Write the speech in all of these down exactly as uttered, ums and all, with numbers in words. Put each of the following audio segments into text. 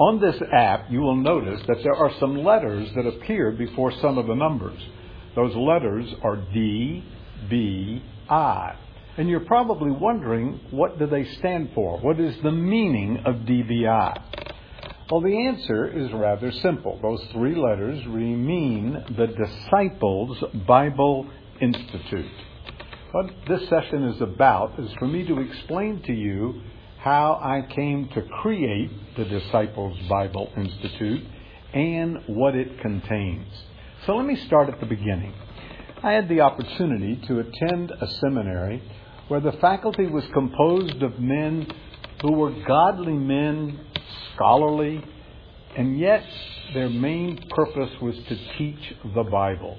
On this app, you will notice that there are some letters that appear before some of the numbers. Those letters are D, B, I. And you're probably wondering, what do they stand for? What is the meaning of D B I? Well, the answer is rather simple. Those three letters mean the Disciples Bible Institute. What this session is about is for me to explain to you how I came to create the Disciples Bible Institute and what it contains. So let me start at the beginning. I had the opportunity to attend a seminary where the faculty was composed of men who were godly men, scholarly, and yet their main purpose was to teach the Bible.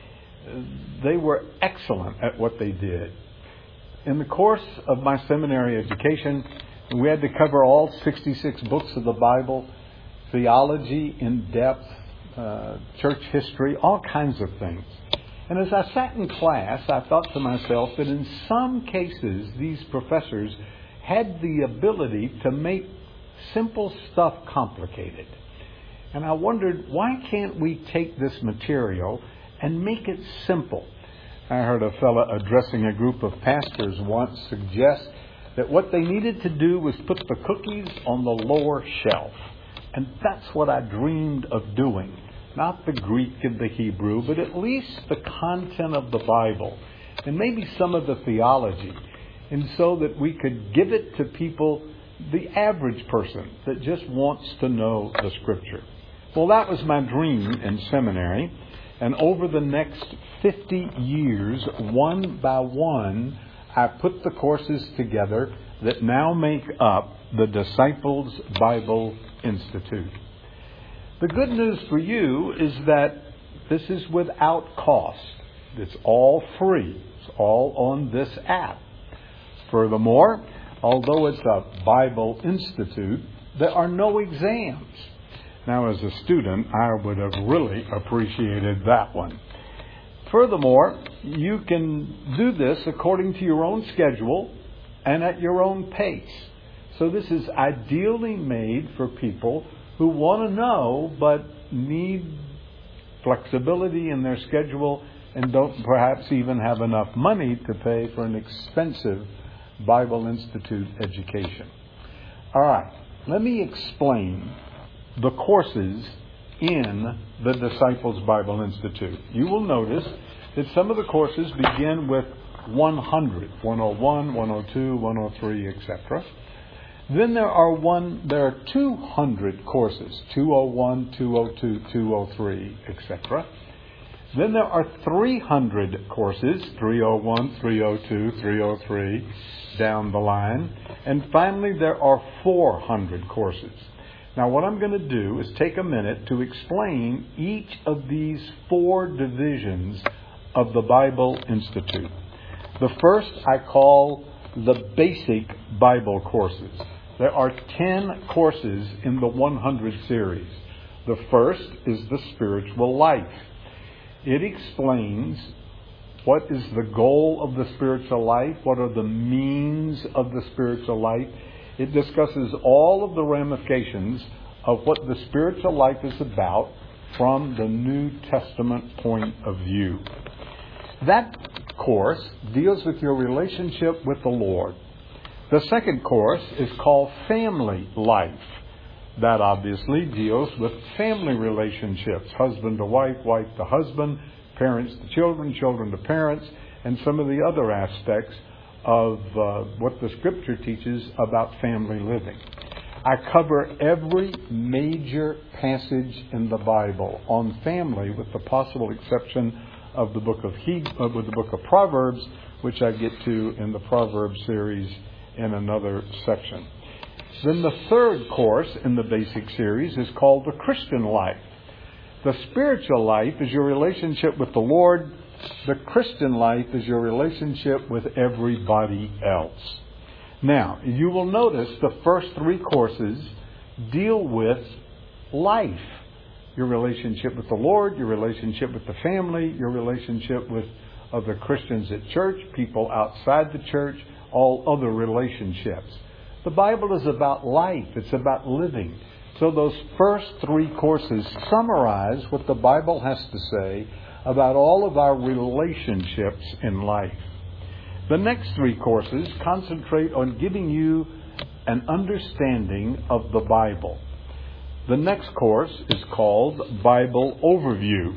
They were excellent at what they did. In the course of my seminary education, we had to cover all sixty-six books of the Bible, theology in depth, uh, church history, all kinds of things. And as I sat in class, I thought to myself that in some cases, these professors had the ability to make simple stuff complicated. And I wondered, why can't we take this material and make it simple? I heard a fellow addressing a group of pastors once suggest that what they needed to do was put the cookies on the lower shelf. And that's what I dreamed of doing. Not the Greek and the Hebrew, but at least the content of the Bible and maybe some of the theology. And so that we could give it to people, the average person that just wants to know the Scripture. Well, that was my dream in seminary. And over the next fifty years, one by one, I put the courses together that now make up the Disciples Bible Institute. The good news for you is that this is without cost. It's all free. It's all on this app. Furthermore, although it's a Bible Institute, there are no exams. Now, as a student, I would have really appreciated that one. Furthermore, you can do this according to your own schedule and at your own pace. So this is ideally made for people who want to know but need flexibility in their schedule and don't perhaps even have enough money to pay for an expensive Bible Institute education. All right, let me explain the courses in the Disciples Bible Institute. You will notice that some of the courses begin with one hundred, one oh one, one oh two, one oh three, et cetera. Then there are one, there are two hundred courses, two oh one, two oh two, two oh three, et cetera. Then there are three hundred courses, three oh one, three oh two, three oh three, down the line. And finally, there are four hundred courses. Now, what I'm going to do is take a minute to explain each of these four divisions of the Bible Institute. The first I call the basic Bible courses. There are ten courses in the one hundred series. The first is the spiritual life. It explains what is the goal of the spiritual life, what are the means of the spiritual life. It discusses all of the ramifications of what the spiritual life is about from the New Testament point of view. That course deals with your relationship with the Lord. The second course is called Family Life. That obviously deals with family relationships, husband to wife, wife to husband, parents to children, children to parents, and some of the other aspects of uh, what the Scripture teaches about family living. I cover every major passage in the Bible on family, with the possible exception of the book of he- uh, with the book of Proverbs, which I get to in the Proverbs series in another section. Then the third course in the basic series is called the Christian life. The spiritual life is your relationship with the Lord. The Christian life is your relationship with everybody else. Now, you will notice the first three courses deal with life. Your relationship with the Lord, your relationship with the family, your relationship with other Christians at church, people outside the church, all other relationships. The Bible is about life. It's about living. So those first three courses summarize what the Bible has to say about all of our relationships in life. The next three courses concentrate on giving you an understanding of the Bible. The next course is called Bible Overview.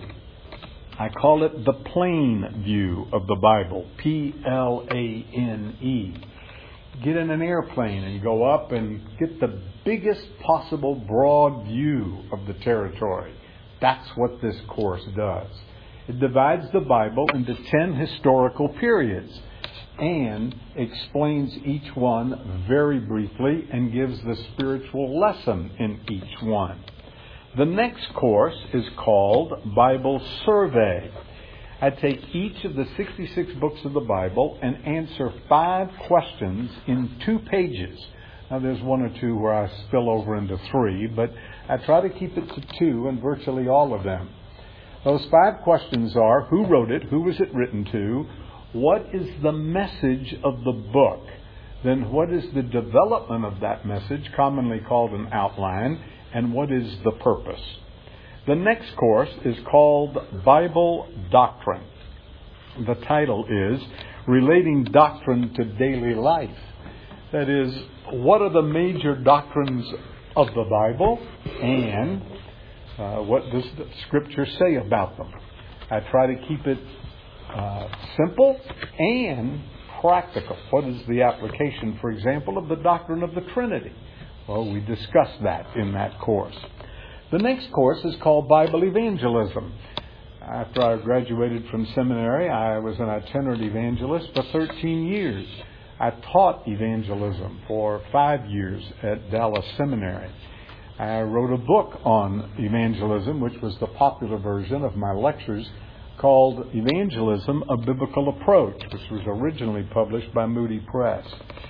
I call it the plain view of the Bible, P L A N E. Get in an airplane and go up and get the biggest possible broad view of the territory. That's what this course does. It divides the Bible into ten historical periods and explains each one very briefly and gives the spiritual lesson in each one. The next course is called Bible Survey. I take each of the sixty-six books of the Bible and answer five questions in two pages. Now, there's one or two where I spill over into three, but I try to keep it to two in virtually all of them. Those five questions are: who wrote it? Who was it written to? What is the message of the book? Then what is the development of that message, commonly called an outline? And what is the purpose? The next course is called Bible Doctrine. The title is Relating Doctrine to Daily Life. That is, what are the major doctrines of the Bible and uh, what does the Scripture say about them? I try to keep it uh, simple and practical. What is the application, for example, of the doctrine of the Trinity? Well, we discussed that in that course. The next course is called Bible Evangelism. After I graduated from seminary, I was an itinerant evangelist for thirteen years. I taught evangelism for five years at Dallas Seminary. I wrote a book on evangelism, which was the popular version of my lectures, called Evangelism, A Biblical Approach, which was originally published by Moody Press.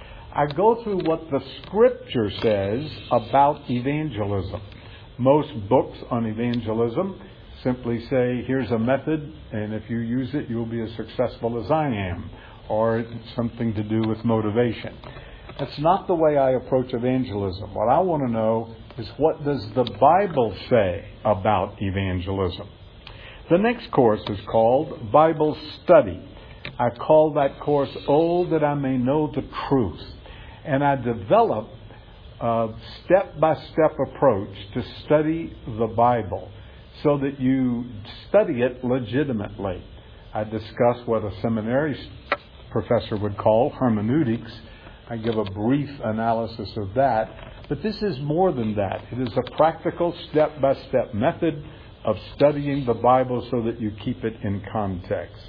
I go through what the Scripture says about evangelism. Most books on evangelism simply say, here's a method, and if you use it, you'll be as successful as I am, or it's something to do with motivation. That's not the way I approach evangelism. What I want to know is, what does the Bible say about evangelism? The next course is called Bible Study. I call that course, Oh, That I May Know the Truth. And I develop a step-by-step approach to study the Bible so that you study it legitimately. I discuss what a seminary professor would call hermeneutics. I give a brief analysis of that. But this is more than that. It is a practical step-by-step method of studying the Bible so that you keep it in context.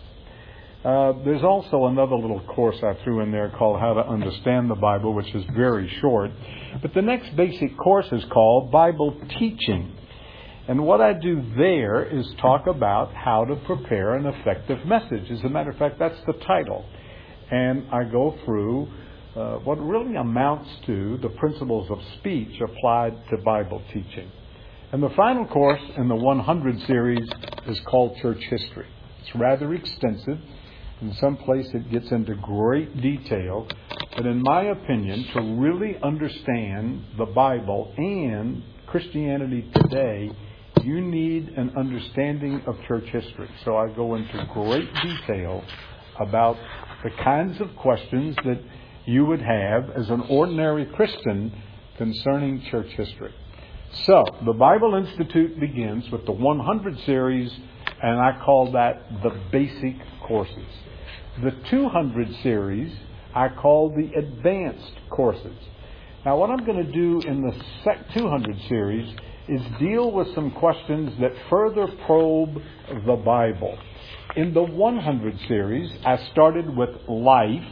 Uh, there's also another little course I threw in there called How to Understand the Bible, which is very short. But the next basic course is called Bible Teaching. And what I do there is talk about how to prepare an effective message. As a matter of fact, that's the title. And I go through uh, what really amounts to the principles of speech applied to Bible teaching. And the final course in the one hundred series is called Church History. It's rather extensive. In some place it gets into great detail. But in my opinion, to really understand the Bible and Christianity today, you need an understanding of church history. So I go into great detail about the kinds of questions that you would have as an ordinary Christian concerning church history. So, the Bible Institute begins with the one hundred series, and I call that the basic courses. The two hundred series, I call the advanced courses. Now, what I'm going to do in the two hundred series is deal with some questions that further probe the Bible. In the one hundred series, I started with life,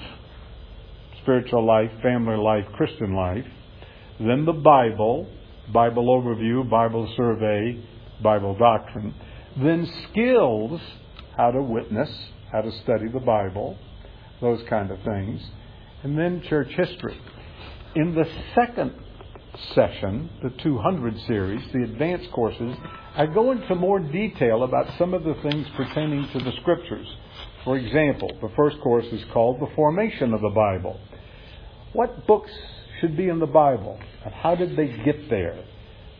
spiritual life, family life, Christian life, then the Bible, Bible overview, Bible survey, Bible doctrine, then skills, how to witness, how to study the Bible, those kind of things, and then church history. In the second session, the two hundred series, the advanced courses, I go into more detail about some of the things pertaining to the Scriptures. For example, the first course is called The Formation of the Bible. What books should be in the Bible, and how did they get there?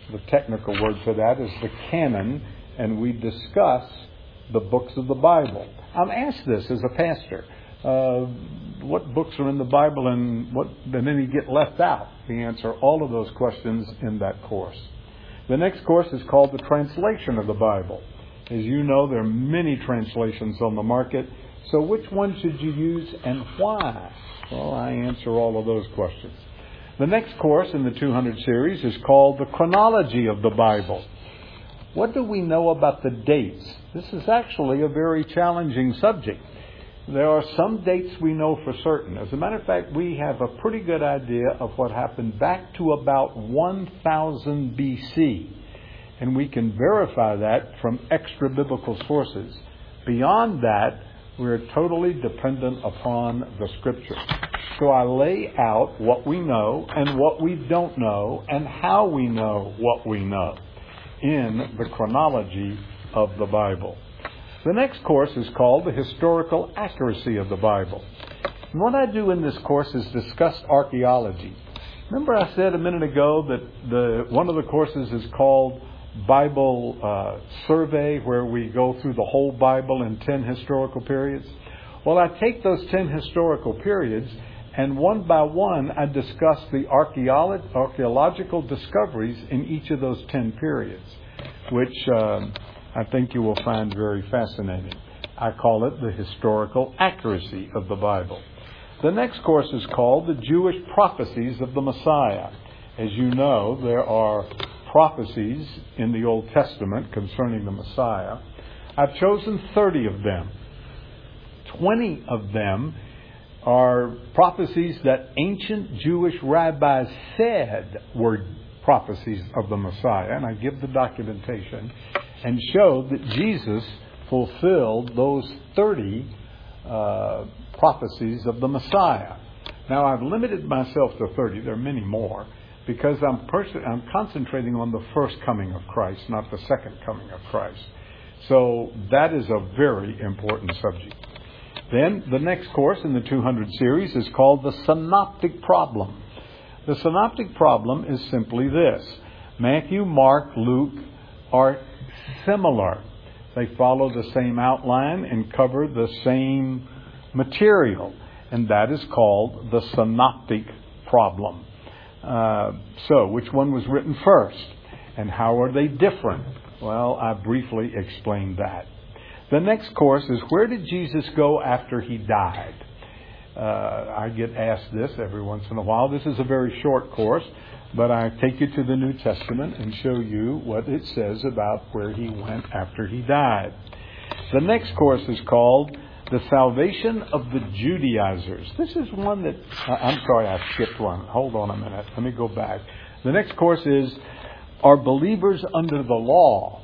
The technical word for that is the canon, and we discuss the books of the Bible. I'm asked this as a pastor. Uh, what books are in the Bible and what did any get left out? We answer all of those questions in that course. The next course is called the translation of the Bible. As you know, there are many translations on the market. So which one should you use and why? Well, I answer all of those questions. The next course in the two hundred series is called the chronology of the Bible. What do we know about the dates? This is actually a very challenging subject. There are some dates we know for certain. As a matter of fact, we have a pretty good idea of what happened back to about one thousand B C. And we can verify that from extra-biblical sources. Beyond that, we're totally dependent upon the Scripture. So I lay out what we know and what we don't know and how we know what we know in the chronology of the Bible. The next course is called the historical accuracy of the Bible. And what I do in this course is discuss archaeology. Remember I said a minute ago that the one of the courses is called Bible uh, Survey, where we go through the whole Bible in ten historical periods? Well, I take those ten historical periods and one by one I discuss the archeolo- archaeological discoveries in each of those ten periods, which uh, I think you will find very fascinating. I call it the historical accuracy of the Bible. The next course is called the Jewish prophecies of the Messiah. As you know, there are prophecies in the Old Testament concerning the Messiah. I've chosen thirty of them. twenty of them are prophecies that ancient Jewish rabbis said were prophecies of the Messiah, and I give the documentation and show that Jesus fulfilled those thirty uh, prophecies of the Messiah. Now, I've limited myself to thirty. There are many more, because I'm, pers- I'm concentrating on the first coming of Christ, not the second coming of Christ. So that is a very important subject. Then the next course in the two hundred series is called the synoptic problem. The synoptic problem is simply this. Matthew, Mark, Luke are similar. They follow the same outline and cover the same material, and that is called the synoptic problem. Uh, so, which one was written first? And how are they different? Well, I briefly explained that. The next course is, where did Jesus go after he died? Uh, I get asked this every once in a while. This is a very short course, but I take you to the New Testament and show you what it says about where he went after he died. The next course is called the salvation of the Judaizers. This is one that, uh, I'm sorry, I skipped one. Hold on a minute. Let me go back. The next course is, are believers under the law?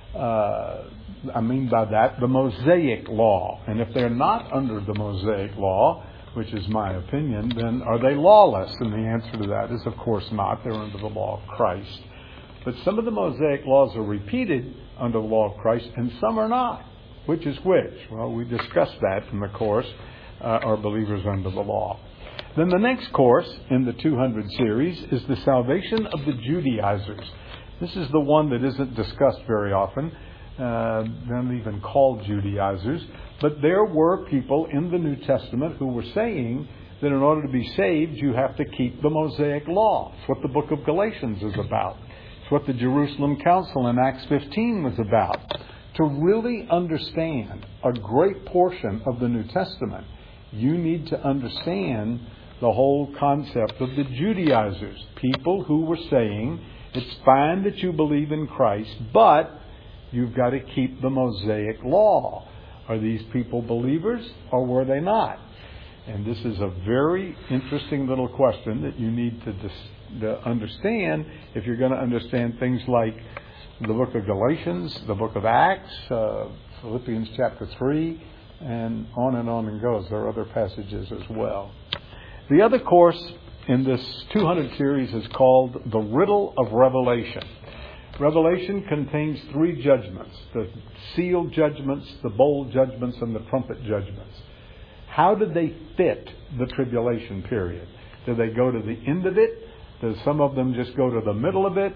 Uh, I mean by that, the Mosaic law. And if they're not under the Mosaic law, which is my opinion, then are they lawless? And the answer to that is, of course not. They're under the law of Christ. But some of the Mosaic laws are repeated under the law of Christ, and some are not. Which is which? Well, we discussed that in the course, uh, are believers under the law. Then the next course in the two hundred series is the salvation of the Judaizers. This is the one that isn't discussed very often. Uh, they're not even called Judaizers. But there were people in the New Testament who were saying that in order to be saved, you have to keep the Mosaic law. It's what the book of Galatians is about. It's what the Jerusalem Council in Acts fifteen was about. To really understand a great portion of the New Testament, you need to understand the whole concept of the Judaizers. People who were saying, it's fine that you believe in Christ, but you've got to keep the Mosaic law. Are these people believers or were they not? And this is a very interesting little question that you need to, dis- to understand if you're going to understand things like the book of Galatians, the book of Acts, uh, Philippians chapter three, and on and on and goes. There are other passages as well. The other course in this two hundred series is called the Riddle of Revelation. Revelation contains three judgments: the seal judgments, the bowl judgments, and the trumpet judgments. How did they fit the tribulation period? Do they go to the end of it? Do some of them just go to the middle of it?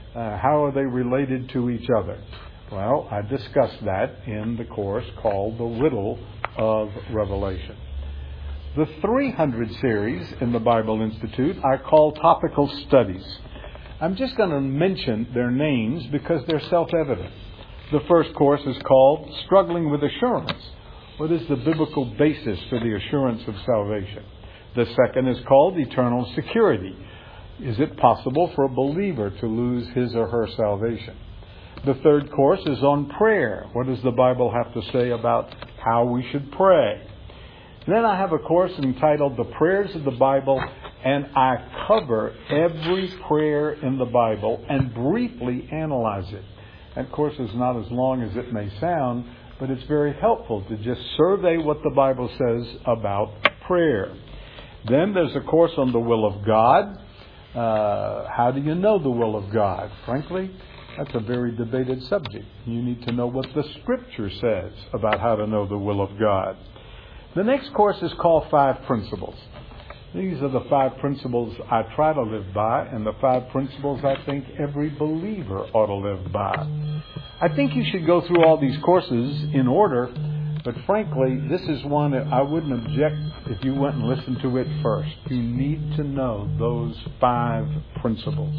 Uh, how are they related to each other? Well, I discussed that in the course called The Riddle of Revelation. The three hundred series in the Bible Institute I call Topical Studies. I'm just going to mention their names because they're self-evident. The first course is called Struggling with Assurance. What is the biblical basis for the assurance of salvation? The second is called Eternal Security. Is it possible for a believer to lose his or her salvation? The third course is on prayer. What does the Bible have to say about how we should pray? Then I have a course entitled The Prayers of the Bible, and I cover every prayer in the Bible and briefly analyze it. That course is not as long as it may sound, but it's very helpful to just survey what the Bible says about prayer. Then there's a course on the will of God. Uh, how do you know the will of God? Frankly, that's a very debated subject. You need to know what the Scripture says about how to know the will of God. The next course is called Five Principles. These are the five principles I try to live by, and the five principles I think every believer ought to live by. I think you should go through all these courses in order, but frankly, this is one that I wouldn't object if you went and listened to it first. You need to know those five principles.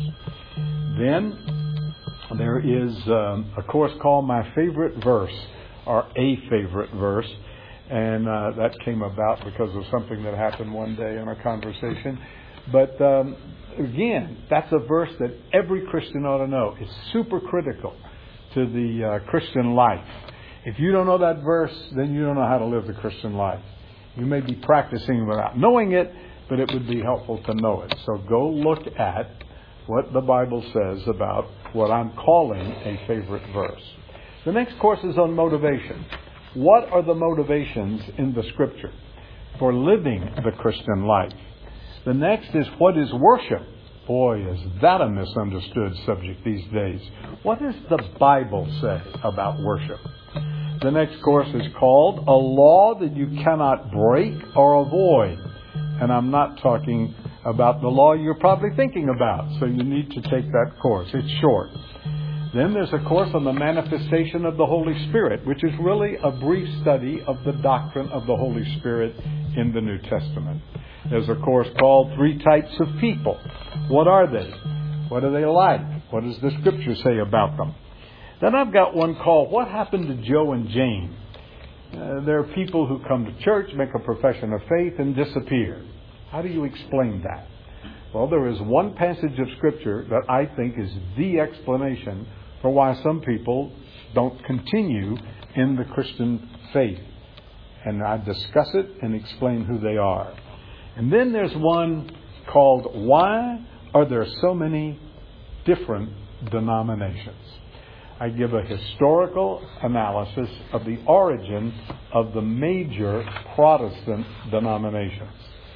Then there is um, a course called My Favorite Verse, or A Favorite Verse, and uh, that came about because of something that happened one day in a conversation. But um, again, that's a verse that every Christian ought to know. It's super critical to the uh, Christian life. If you don't know that verse, then you don't know how to live the Christian life. You may be practicing without knowing it, but it would be helpful to know it. So go look at what the Bible says about what I'm calling a favorite verse. The next course is on motivation. What are the motivations in the Scripture for living the Christian life? The next is what is worship? Boy, is that a misunderstood subject these days. What does the Bible say about worship? The next course is called A Law That You Cannot Break or Avoid. And I'm not talking about the law you're probably thinking about, so you need to take that course. It's short. Then there's a course on the manifestation of the Holy Spirit, which is really a brief study of the doctrine of the Holy Spirit in the New Testament. There's a course called Three Types of People. What are they? What are they like? What does the Scripture say about them? Then I've got one called What Happened to Joe and Jane? Uh, there are people who come to church, make a profession of faith, and disappear. How do you explain that? Well, there is one passage of Scripture that I think is the explanation for why some people don't continue in the Christian faith. And I discuss it and explain who they are. And then there's one called Why Are There So Many Different Denominations? I give a historical analysis of the origin of the major Protestant denominations.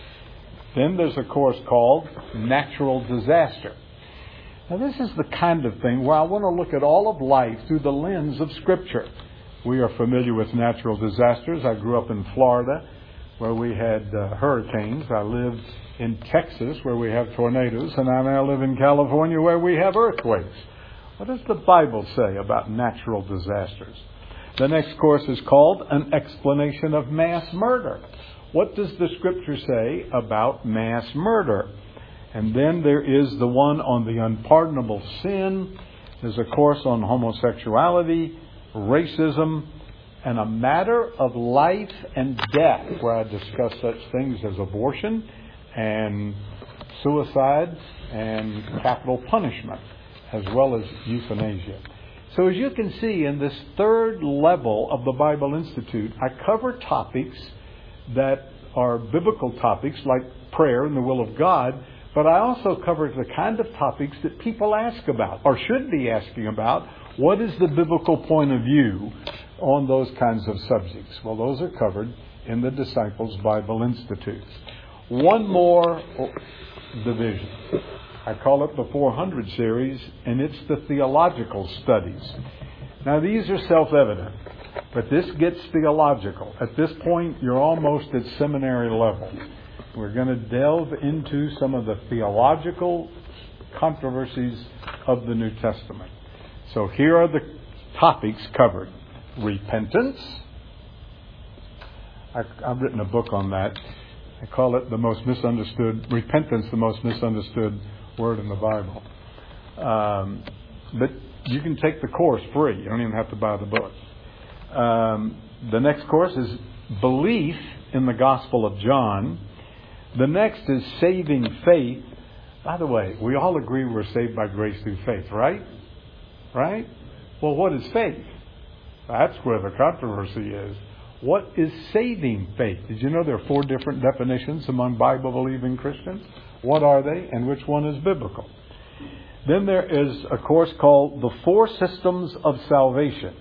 Then there's a course called Natural Disaster. Now this is the kind of thing where I want to look at all of life through the lens of Scripture. We are familiar with natural disasters. I grew up in Florida where we had uh, hurricanes. I lived in Texas where we have tornadoes. And I now live in California where we have earthquakes. What does the Bible say about natural disasters? The next course is called An Explanation of Mass Murder. What does the Scripture say about mass murder? And then there is the one on the unpardonable sin. There's a course on homosexuality, racism, and a matter of life and death, where I discuss such things as abortion and suicide and capital punishment, as well as euthanasia. So as you can see, in this third level of the Bible Institute, I cover topics that are biblical topics like prayer and the will of God, but I also cover the kind of topics that people ask about or should be asking about. What is the biblical point of view on those kinds of subjects? Well, those are covered in the Disciples Bible Institute. One more division. I call it the four hundred series, and it's the theological studies. Now, these are self-evident, but this gets theological. At this point, you're almost at seminary level. We're going to delve into some of the theological controversies of the New Testament. So here are the topics covered. Repentance. I, I've written a book on that. I call it the most misunderstood, repentance, the most misunderstood word in the Bible. Um, but you can take the course free. You don't even have to buy the book. Um, the next course is belief in the Gospel of John. The next is saving faith. By the way, we all agree we're saved by grace through faith, right? Right? Well, what is faith? That's where the controversy is. What is saving faith? Did you know there are four different definitions among Bible-believing Christians? What are they, and which one is biblical? Then there is a course called The Four Systems of Salvation.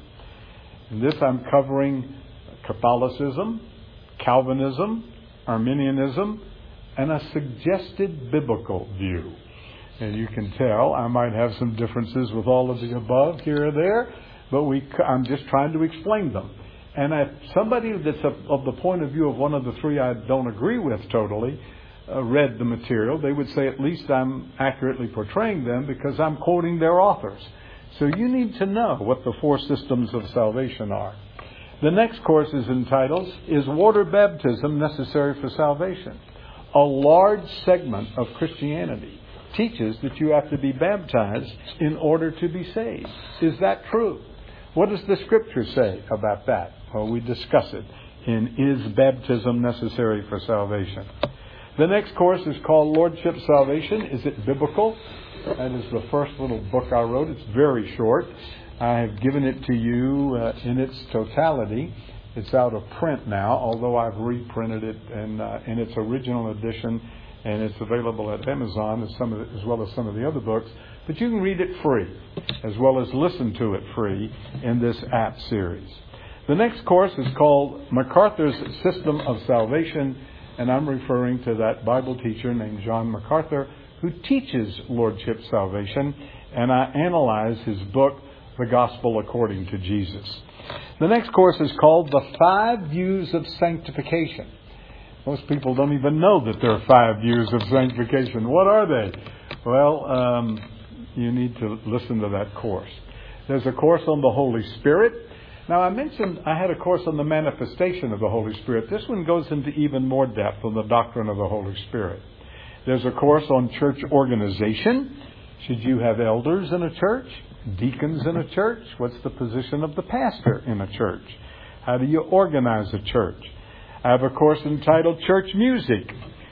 In this I'm covering Catholicism, Calvinism, Arminianism, and a suggested biblical view. And you can tell I might have some differences with all of the above here or there, but we, I'm just trying to explain them. And if somebody that's of the point of view of one of the three I don't agree with totally uh, read the material, they would say at least I'm accurately portraying them because I'm quoting their authors. So you need to know what the four systems of salvation are. The next course is entitled, Is Water Baptism Necessary for Salvation? A large segment of Christianity teaches that you have to be baptized in order to be saved. Is that true? What does the Scripture say about that? Well, we discuss it in Is Baptism Necessary for Salvation? The next course is called Lordship Salvation. Is it biblical? That is the first little book I wrote. It's very short. I have given it to you uh, in its totality. It's out of print now, although I've reprinted it in, uh, in its original edition, and it's available at Amazon as, some of the, as well as some of the other books. But you can read it free, as well as listen to it free in this app series. The next course is called MacArthur's System of Salvation, and I'm referring to that Bible teacher named John MacArthur, who teaches Lordship Salvation, and I analyze his book, The Gospel According to Jesus. The next course is called The Five Views of Sanctification. Most people don't even know that there are five views of sanctification. What are they? Well, um, you need to listen to that course. There's a course on the Holy Spirit. Now, I mentioned I had a course on the manifestation of the Holy Spirit. This one goes into even more depth on the doctrine of the Holy Spirit. There's a course on church organization. Should you have elders in a church? Deacons in a church? What's the position of the pastor in a church? How do you organize a church? I have a course entitled Church Music.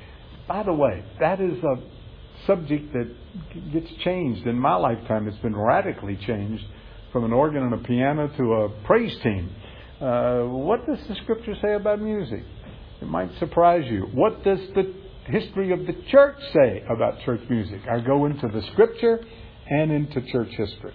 By the way, that is a subject that gets changed. In my lifetime, it's been radically changed from an organ and a piano to a praise team. Uh, what does the Scripture say about music? It might surprise you. What does the history of the church say about church music? I go into the Scripture and into church history.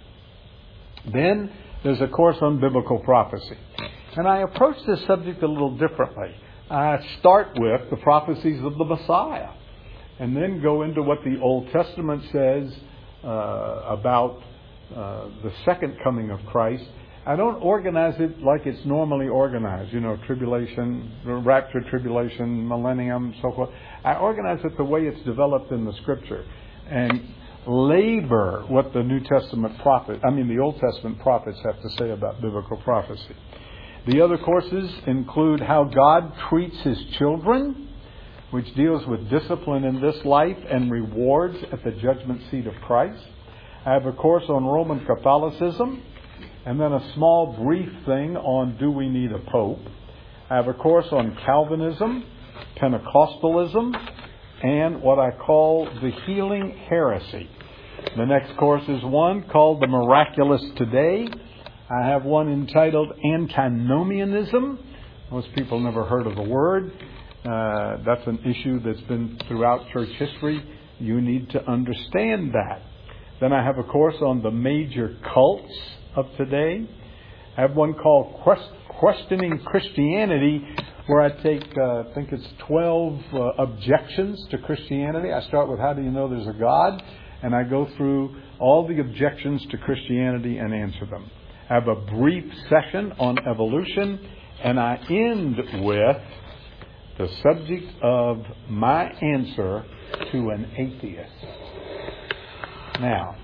Then there's a course on biblical prophecy. And I approach this subject a little differently. I start with the prophecies of the Messiah and then go into what the Old Testament says uh, about uh, the second coming of Christ. I don't organize it like it's normally organized, you know, tribulation, rapture, tribulation, millennium, so forth. I organize it the way it's developed in the Scripture and labor what the New Testament prophet, I mean the Old Testament prophets have to say about biblical prophecy. The other courses include how God treats His children, which deals with discipline in this life and rewards at the judgment seat of Christ. I have a course on Roman Catholicism, and then a small brief thing on do we need a pope. I have a course on Calvinism, Pentecostalism, and what I call the healing heresy. The next course is one called The Miraculous Today. I have one entitled Antinomianism. Most people never heard of the word. Uh, that's an issue that's been throughout church history. You need to understand that. Then I have a course on the major cults of today. I have one called Quest- Questioning Christianity, where I take, uh, I think it's twelve uh, objections to Christianity. I start with how do you know there's a God? And I go through all the objections to Christianity and answer them. I have a brief session on evolution, and I end with the subject of my answer to an atheist. Now,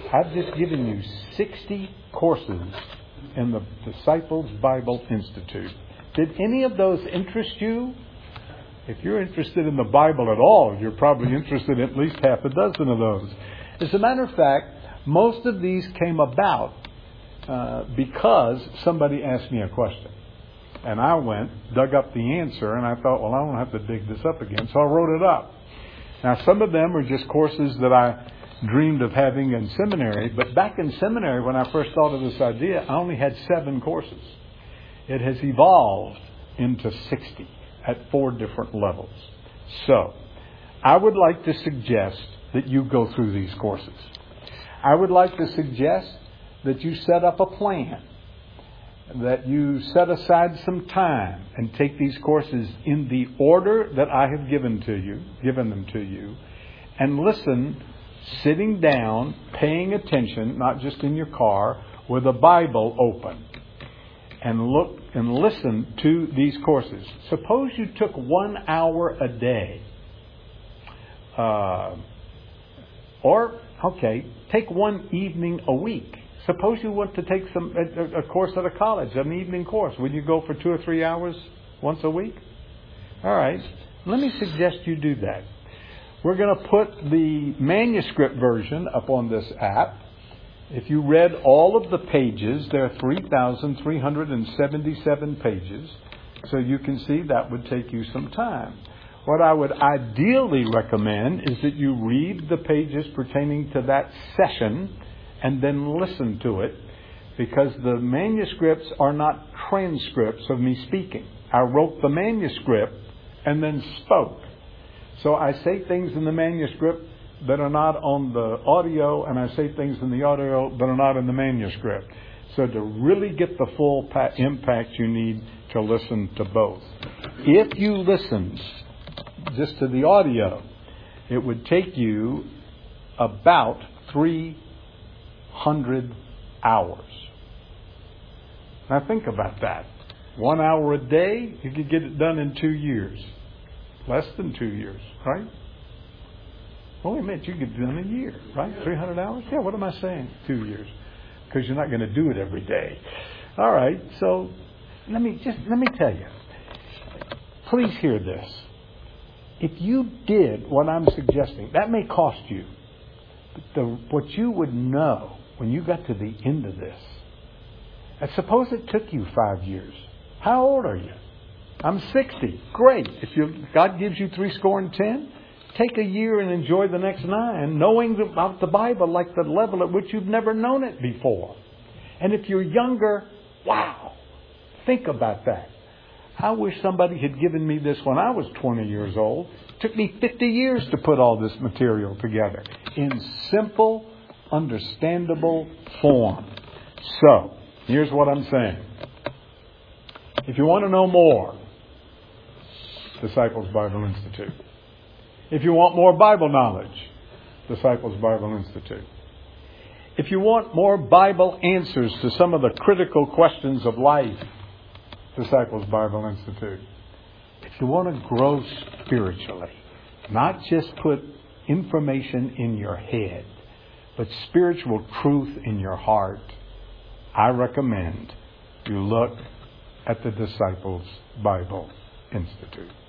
I've just given you sixty courses in the Disciples Bible Institute. Did any of those interest you? If you're interested in the Bible at all, you're probably interested in at least half a dozen of those. As a matter of fact, most of these came about uh, because somebody asked me a question. And I went, dug up the answer, and I thought, well, I don't have to dig this up again, so I wrote it up. Now, some of them are just courses that I dreamed of having in seminary, but back in seminary, when I first thought of this idea, I only had seven courses. It has evolved into sixty at four different levels. So, I would like to suggest that you go through these courses. I would like to suggest that you set up a plan, that you set aside some time and take these courses in the order that I have given to you, given them to you, and listen, sitting down, paying attention, not just in your car, with a Bible open, and look and listen to these courses. Suppose you took one hour a day, uh, or okay, take one evening a week. Suppose you want to take some a, a course at a college, an evening course. Would you go for two or three hours once a week? All right. Let me suggest you do that. We're going to put the manuscript version up on this app. If you read all of the pages, there are three thousand three hundred seventy-seven pages. So you can see that would take you some time. What I would ideally recommend is that you read the pages pertaining to that session and then listen to it, because the manuscripts are not transcripts of me speaking. I wrote the manuscript and then spoke. So I say things in the manuscript that are not on the audio, and I say things in the audio that are not in the manuscript. So to really get the full pa- impact, you need to listen to both. If you listened just to the audio, it would take you about three hundred hours. Now think about that. One hour a day, you could get it done in two years. Less than two years, right? Well, wait a minute, you could do it in a year, right? three hundred hours? Yeah, what am I saying? Two years. Because you're not going to do it every day. All right, so let me just, let me tell you. Please hear this. If you did what I'm suggesting, that may cost you. But the, what you would know when you got to the end of this, and suppose it took you five years. How old are you? I'm sixty. Great. If you, God gives you three score and ten, take a year and enjoy the next nine, knowing about the Bible like the level at which you've never known it before. And if you're younger, wow, think about that. I wish somebody had given me this when I was twenty years old. It took me fifty years to put all this material together in simple, understandable form. So, here's what I'm saying. If you want to know more, Disciples Bible Institute. If you want more Bible knowledge, Disciples Bible Institute. If you want more Bible answers to some of the critical questions of life, Disciples Bible Institute. If you want to grow spiritually, not just put information in your head, but spiritual truth in your heart, I recommend you look at the Disciples Bible Institute.